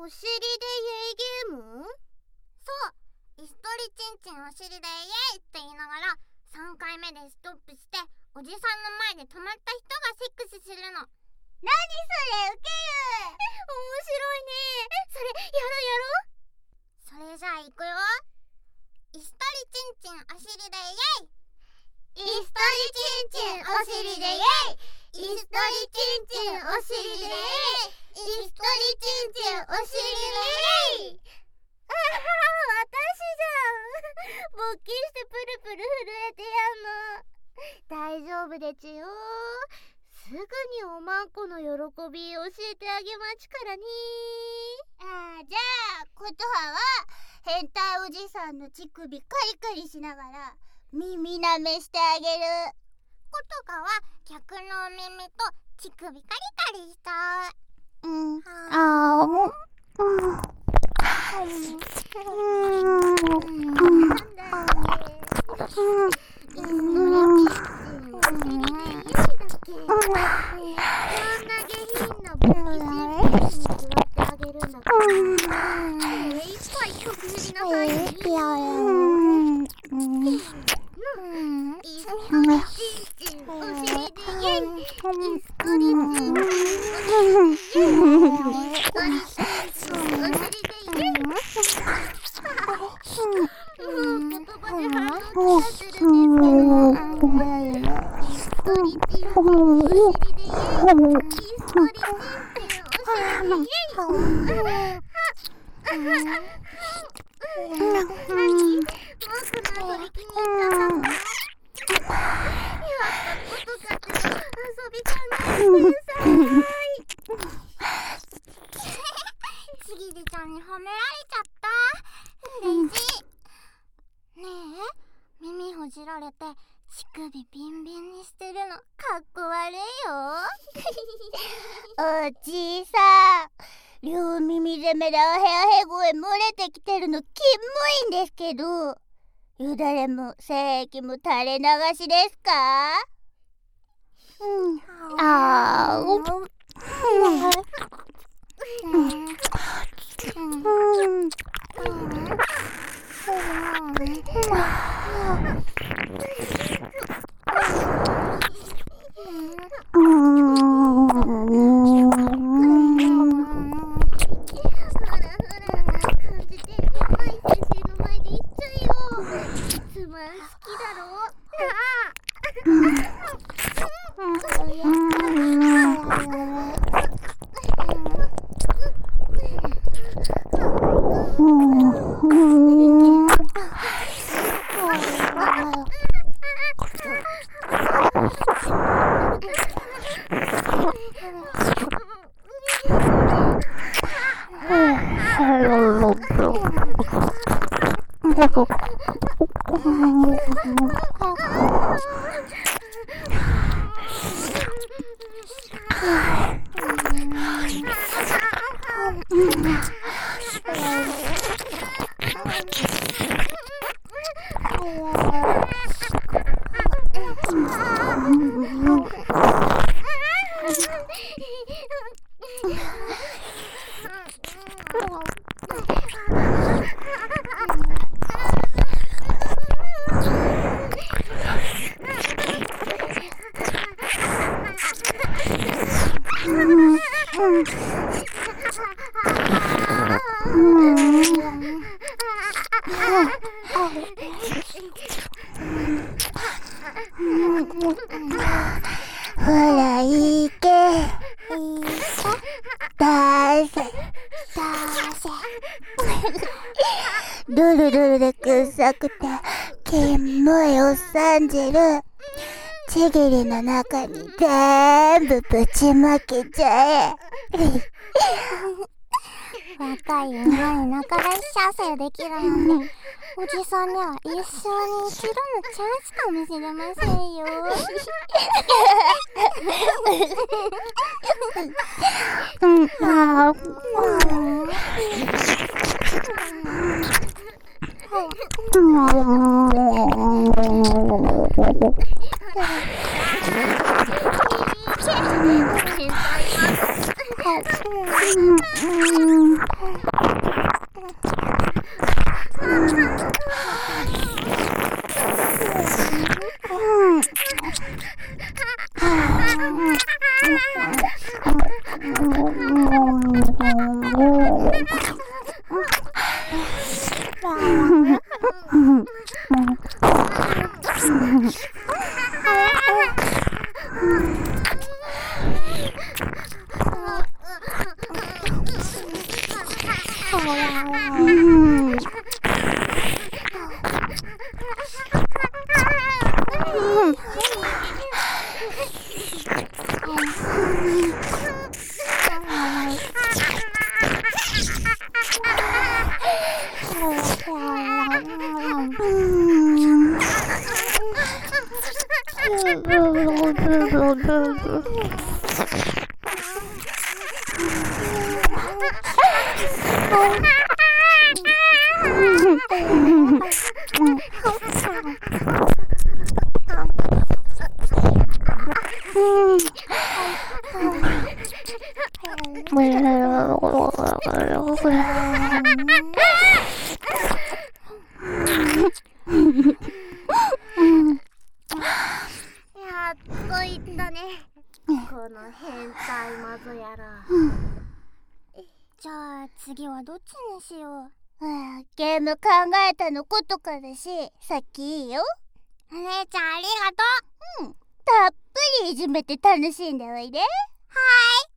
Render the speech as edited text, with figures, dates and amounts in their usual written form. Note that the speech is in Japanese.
お尻でイエイゲーム？そう、椅子取りちんちんお尻でイエイって言いながら3回目でストップしておじさんの前で止まった人がセックスするの。 何それ、ウケる。 面白いね。それやろう。それじゃあ行くよ。椅子取りちんちんお尻でイエイ。椅子取りちんちんお尻でイエイ。椅子取りちんちんお尻でイエイ。椅子取りちんちんお尻でイエイ。ああ、私じゃん。勃起してプルプル震えてやんの。大丈夫でちよ。すぐにおまんこの喜び教えてあげまちからね。 じゃあことはは変態おじさんの乳首カリカリしながら耳なめしてあげる。 ことかは逆のお耳と乳首カリカリしちゃう。次でちゃんに褒められちゃった。嬉しい。ねえ、耳ほじられて乳首ビンビンにしてるのかっこ悪いよ。 おじさん、両耳攻めでアヘアヘ声漏れてきてるのキモいんですけど、よだれも精液も垂れ流しですか？ほらいけ、出せルルルルでくっさくてキモいおっさん汁、ちぎりの中に全部ぶちまけちゃえ。 若い馬に仲出し射精できるなんて、おじさんには一生に一度のチャンスかもしれませんよ。 やっといったね、この変態マゾやら。じゃあ次はどっちにしよう。 ゲーム考えたのことかだし、さっきいいよ。 お姉ちゃんありがとう。 たっぷりいじめて楽しんでおいで。 はい。